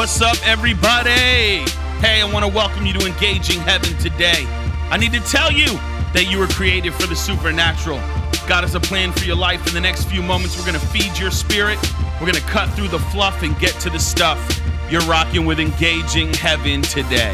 What's up, everybody? Hey, I want to welcome you to Engaging Heaven today. I need to tell you that you were created for the supernatural. God has a plan for your life. In the next few moments, we're going to feed your spirit. We're going to cut through the fluff and get to the stuff. You're rocking with Engaging Heaven today.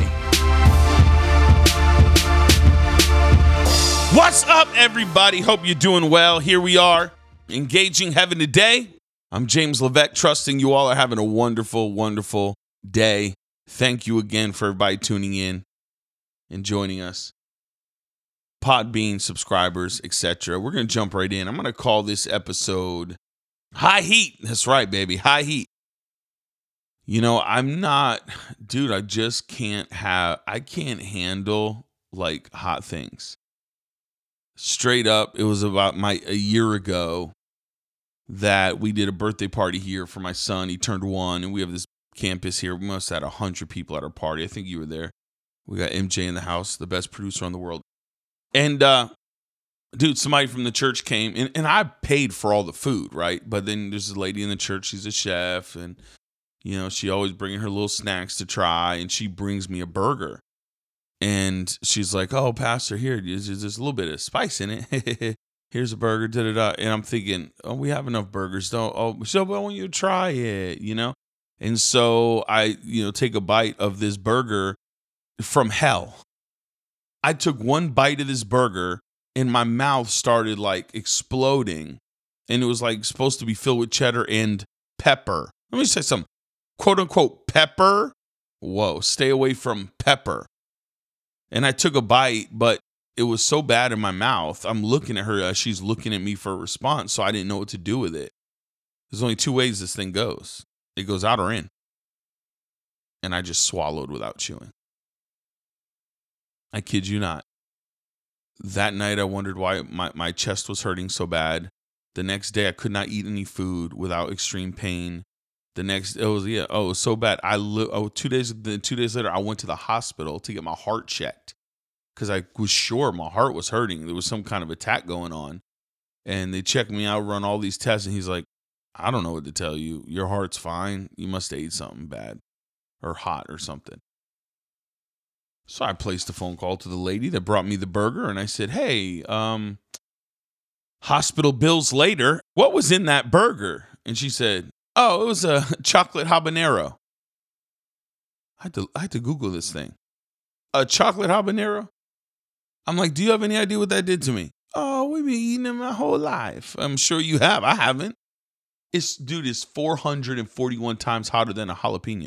What's up, everybody? Hope you're doing well. Here we are, Engaging Heaven today. I'm James Levesque, trusting you all are having a wonderful, wonderful day. Thank you again for everybody tuning in and joining us. Podbean subscribers, etc. We're going to jump right in. I'm going to call this episode High Heat. That's right, baby. High Heat. You know, I can't handle like hot things. Straight up, it was about a year ago that we did a birthday party here for my son. He turned 1, and we have this campus here. We must have had 100 people at our party. I think you were there. We got MJ in the house, the best producer in the world. And, dude, somebody from the church came, and I paid for all the food, right? But then there's a lady in the church, she's a chef, and, you know, she always bringing her little snacks to try, and she brings me a burger. And she's like, "Oh, Pastor, here, there's a little bit of spice in it. Here's a burger, da-da-da." And I'm thinking, oh, we have enough burgers. So I want you to try it, you know? And so I, take a bite of this burger from hell. I took one bite of this burger and my mouth started like exploding. And it was like supposed to be filled with cheddar and pepper. Let me say something. Quote unquote pepper. Whoa, stay away from pepper. And I took a bite, but it was so bad in my mouth. I'm looking at her as she's looking at me for a response, so I didn't know what to do with it. There's only 2 ways this thing goes. It goes out or in. And I just swallowed without chewing. I kid you not. That night I wondered why my chest was hurting so bad. The next day I could not eat any food without extreme pain. It was so bad. 2 days later I went to the hospital to get my heart checked because I was sure my heart was hurting. There was some kind of attack going on. And they checked me out, run all these tests, and he's like, "I don't know what to tell you. Your heart's fine. You must have ate something bad or hot or something." So I placed a phone call to the lady that brought me the burger, and I said, "Hey, hospital bills later, what was in that burger?" And she said, "Oh, it was a chocolate habanero." I had to Google this thing. A chocolate habanero? I'm like, "Do you have any idea what that did to me?" "Oh, we've been eating them my whole life." "I'm sure you have. I haven't." It's 441 times hotter than a jalapeno.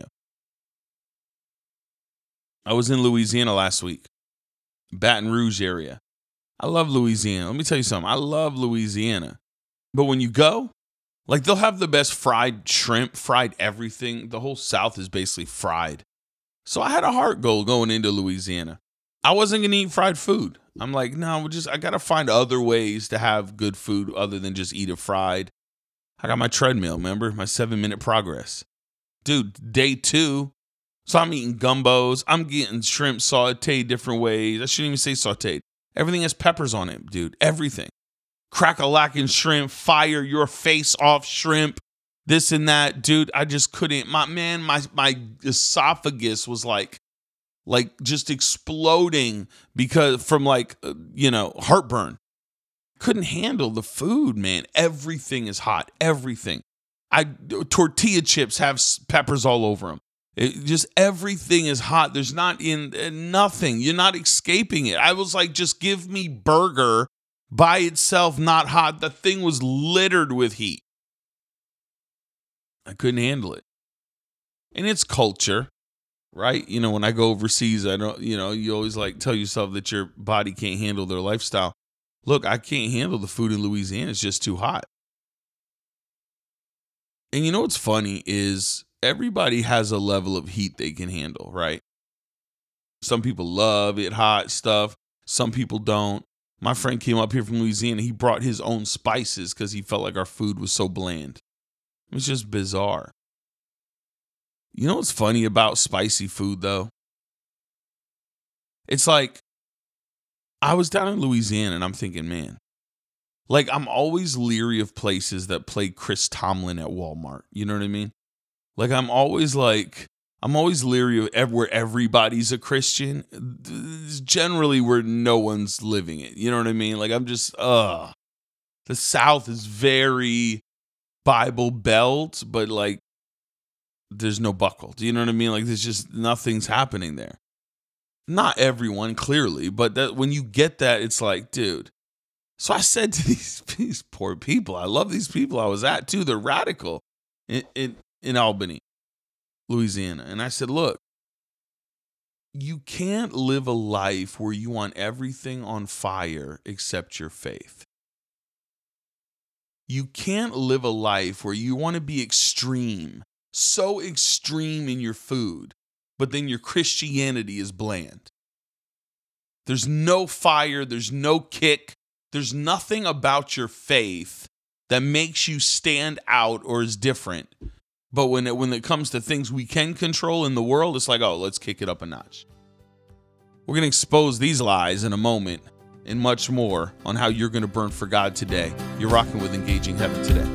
I was in Louisiana last week, Baton Rouge area. I love Louisiana. Let me tell you something. I love Louisiana. But when you go, like, they'll have the best fried shrimp, fried everything. The whole South is basically fried. So I had a heart goal going into Louisiana. I wasn't going to eat fried food. I'm like, no, I got to find other ways to have good food other than just eat it fried. I got my treadmill, remember? My 7-minute progress. Dude, day 2. So I'm eating gumbos. I'm getting shrimp sauteed different ways. I shouldn't even say sauteed. Everything has peppers on it, dude. Everything. Crack-a-lackin' shrimp, fire your face off shrimp, this and that. Dude, I just couldn't. My esophagus was like just exploding because from heartburn. Couldn't handle the food, man. Everything is hot. Everything. Tortilla chips have peppers all over them. Just everything is hot. There's nothing. You're not escaping it. I was like, just give me burger by itself, not hot. The thing was littered with heat. I couldn't handle it. And it's culture, right? You know, when I go overseas, I don't, you always like tell yourself that your body can't handle their lifestyle. Look, I can't handle the food in Louisiana. It's just too hot. And you know what's funny is everybody has a level of heat they can handle, right? Some people love it hot stuff. Some people don't. My friend came up here from Louisiana. He brought his own spices because he felt like our food was so bland. It was just bizarre. You know what's funny about spicy food, though? It's like, I was down in Louisiana and I'm thinking, man, like, I'm always leery of places that play Chris Tomlin at Walmart. You know what I mean? Like, I'm always like, I'm always leery of where everybody's a Christian. Generally, where no one's living it. You know what I mean? Like, I'm just, the South is very Bible Belt, but like, there's no buckle. Do you know what I mean? Like, there's just nothing's happening there. Not everyone, clearly, but that when you get that, it's like, dude. So I said to these poor people, I love these people I was at too. They're radical in Albany, Louisiana. And I said, look, you can't live a life where you want everything on fire except your faith. You can't live a life where you want to be extreme, so extreme in your food, but then your Christianity is bland. There's no fire, there's no kick, there's nothing about your faith that makes you stand out or is different. But when it comes to things we can control in the world, it's like, oh, let's kick it up a notch. We're going to expose these lies in a moment and much more on how you're going to burn for God today. You're rocking with Engaging Heaven today.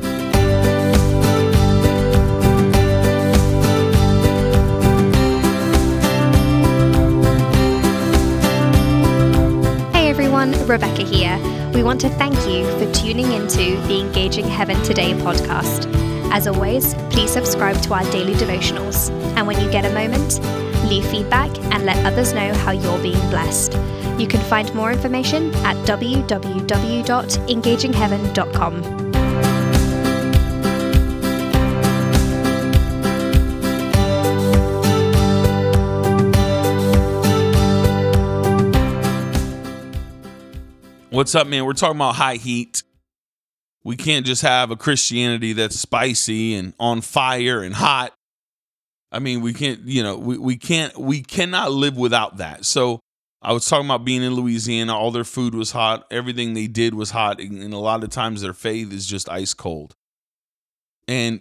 Rebecca here. We want to thank you for tuning into the Engaging Heaven Today podcast. As always, please subscribe to our daily devotionals. And when you get a moment, leave feedback and let others know how you're being blessed. You can find more information at www.engagingheaven.com. What's up, man? We're talking about high heat. We can't just have a Christianity that's spicy and on fire and hot. I mean, we can't, we cannot live without that. So I was talking about being in Louisiana. All their food was hot. Everything they did was hot. And a lot of times their faith is just ice cold. And,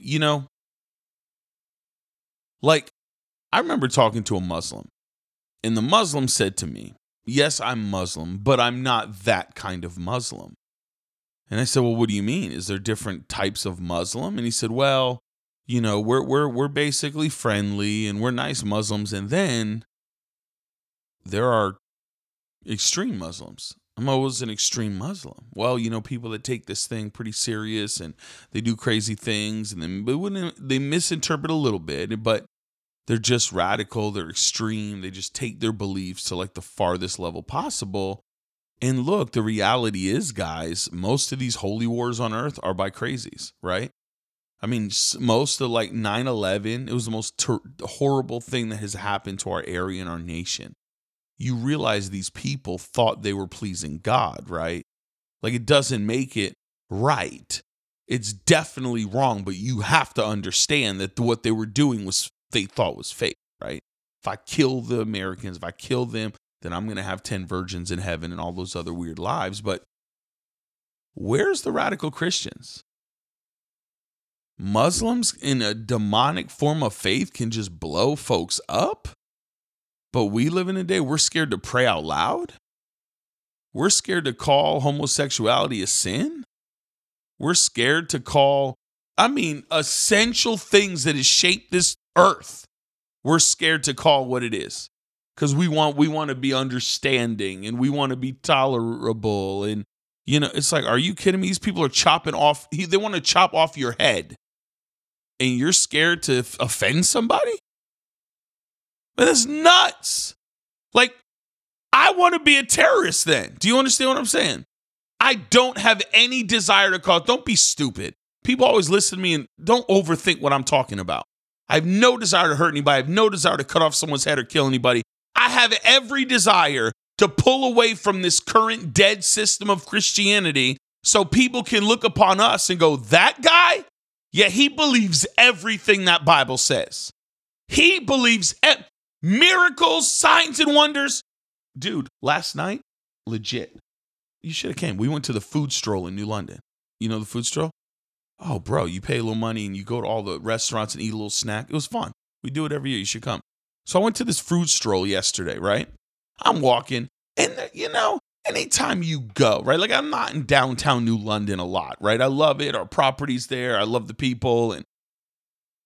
like, I remember talking to a Muslim, and the Muslim said to me, yes, I'm Muslim, but I'm not that kind of Muslim. And I said, well, what do you mean? Is there different types of Muslim? And he said, well, we're basically friendly and we're nice Muslims. And then there are extreme Muslims. I'm always an extreme Muslim. Well, people that take this thing pretty serious and they do crazy things, and then they misinterpret a little bit, but they're just radical, they're extreme, they just take their beliefs to like the farthest level possible. And look, the reality is, guys, most of these holy wars on earth are by crazies, right? I mean, most of like 9/11, it was the most horrible thing that has happened to our area and our nation. You realize these people thought they were pleasing God, right? Like, it doesn't make it right. It's definitely wrong, but you have to understand that what they were doing they thought was fake, right? If I kill the Americans, if I kill them, then I'm going to have 10 virgins in heaven and all those other weird lives. But where's the radical Christians? Muslims in a demonic form of faith can just blow folks up. But we live in a day we're scared to pray out loud. We're scared to call homosexuality a sin. We're scared to call, essential things that has shaped this earth. We're scared to call what it is because we want to be understanding and we want to be tolerable. And, it's like, are you kidding me? These people are chopping off. They want to chop off your head and you're scared to offend somebody? But that's nuts. Like, I want to be a terrorist then. Do you understand what I'm saying? I don't have any desire to cause. Don't be stupid. People always listen to me and don't overthink what I'm talking about. I have no desire to hurt anybody. I have no desire to cut off someone's head or kill anybody. I have every desire to pull away from this current dead system of Christianity so people can look upon us and go, that guy? Yeah, he believes everything that Bible says. He believes miracles, signs, and wonders. Dude, last night, legit. You should have came. We went to the food stroll in New London. You know the food stroll? Oh, bro, you pay a little money and you go to all the restaurants and eat a little snack. It was fun. We do it every year. You should come. So I went to this food stroll yesterday, right? I'm walking and, anytime you go, right? Like, I'm not in downtown New London a lot, right? I love it. Our property's there. I love the people. And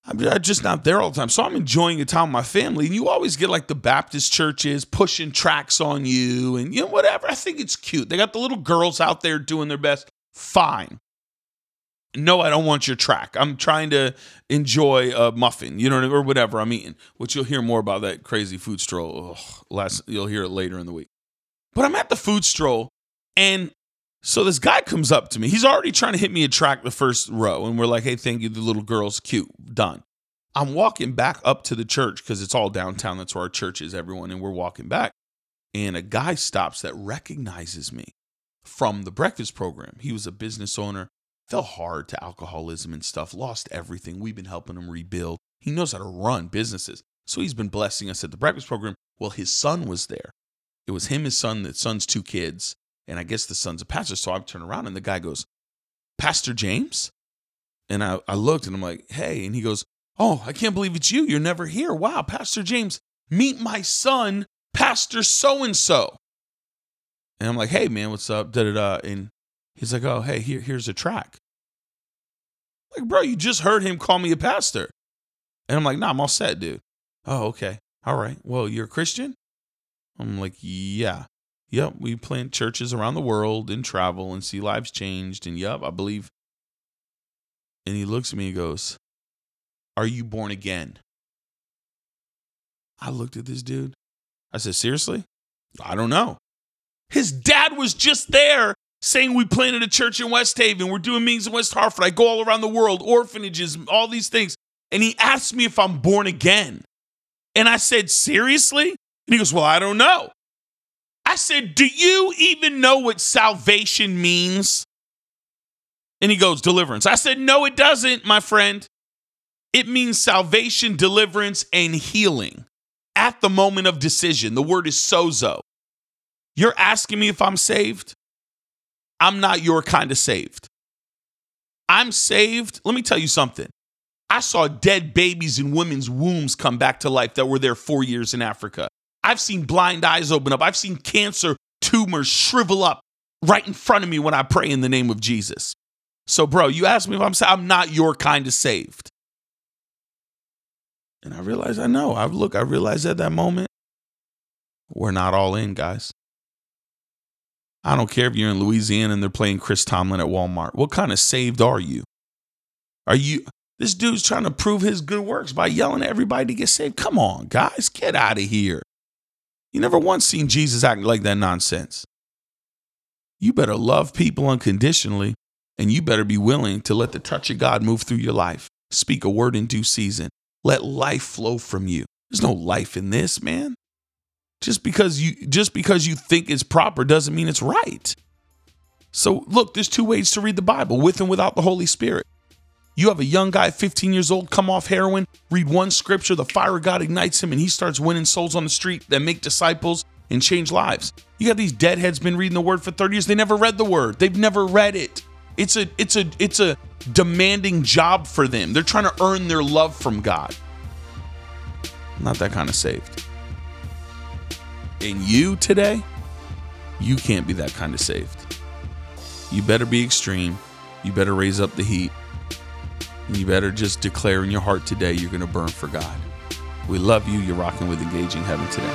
I'm just not there all the time. So I'm enjoying a time with my family. And you always get like the Baptist churches pushing tracts on you and, whatever. I think it's cute. They got the little girls out there doing their best. Fine. No, I don't want your tract. I'm trying to enjoy a muffin, or whatever I'm eating, which you'll hear more about that crazy food stroll. You'll hear it later in the week. But I'm at the food stroll, and so this guy comes up to me. He's already trying to hit me a tract the first row, and we're like, hey, thank you, the little girl's cute, done. I'm walking back up to the church because it's all downtown. That's where our church is, everyone, and we're walking back. And a guy stops that recognizes me from the breakfast program. He was a business owner, fell hard to alcoholism and stuff, lost everything. We've been helping him rebuild. He knows how to run businesses. So he's been blessing us at the breakfast program. Well, his son was there. It was him, his son, the son's 2 kids. And I guess the son's a pastor. So I turn around and the guy goes, Pastor James? And I looked and I'm like, hey. And he goes, oh, I can't believe it's you. You're never here. Wow, Pastor James, meet my son, Pastor so-and-so. And I'm like, hey, man, what's up? Da-da-da. And he's like, oh, hey, here's a tract. Like, bro, you just heard him call me a pastor. And I'm like, nah, I'm all set, dude. Oh, okay. All right. Well, you're a Christian? I'm like, yeah. Yep, we plant churches around the world and travel and see lives changed. And yep, I believe. And he looks at me and goes, are you born again? I looked at this dude. I said, seriously? I don't know. His dad was just there saying we planted a church in West Haven. We're doing meetings in West Hartford. I go all around the world, orphanages, all these things. And he asked me if I'm born again. And I said, seriously? And he goes, well, I don't know. I said, do you even know what salvation means? And he goes, deliverance. I said, no, it doesn't, my friend. It means salvation, deliverance, and healing at the moment of decision. The word is sozo. You're asking me if I'm saved? I'm not your kind of saved. I'm saved. Let me tell you something. I saw dead babies in women's wombs come back to life that were there 4 years in Africa. I've seen blind eyes open up. I've seen cancer tumors shrivel up right in front of me when I pray in the name of Jesus. So, bro, you ask me if I'm saved. I'm not your kind of saved. And I realized I realized at that moment, we're not all in, guys. I don't care if you're in Louisiana and they're playing Chris Tomlin at Walmart. What kind of saved are you? This dude's trying to prove his good works by yelling at everybody to get saved. Come on, guys, get out of here. You never once seen Jesus act like that nonsense. You better love people unconditionally, and you better be willing to let the touch of God move through your life. Speak a word in due season. Let life flow from you. There's no life in this, man. Just because you think it's proper doesn't mean it's right. So look, there's 2 ways to read the Bible, with and without the Holy Spirit. You have a young guy, 15 years old, come off heroin, read one scripture, the fire of God ignites him, and he starts winning souls on the street that make disciples and change lives. You got these deadheads been reading the word for 30 years. They never read the word. They've never read it. It's a demanding job for them. They're trying to earn their love from God. Not that kind of saved. And you today, you can't be that kind of saved. You better be extreme. You better raise up the heat. And you better just declare in your heart today you're going to burn for God. We love you. You're rocking with Engaging Heaven today.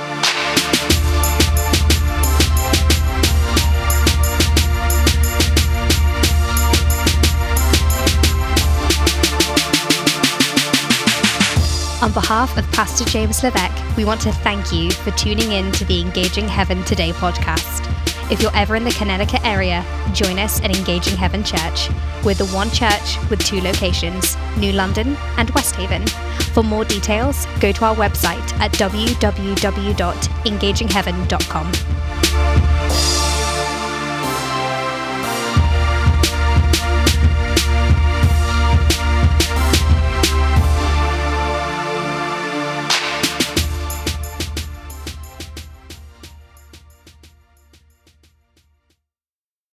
On behalf of Pastor James Levesque, we want to thank you for tuning in to the Engaging Heaven Today podcast. If you're ever in the Connecticut area, join us at Engaging Heaven Church. We're the one church with 2 locations, New London and West Haven. For more details, go to our website at www.engagingheaven.com.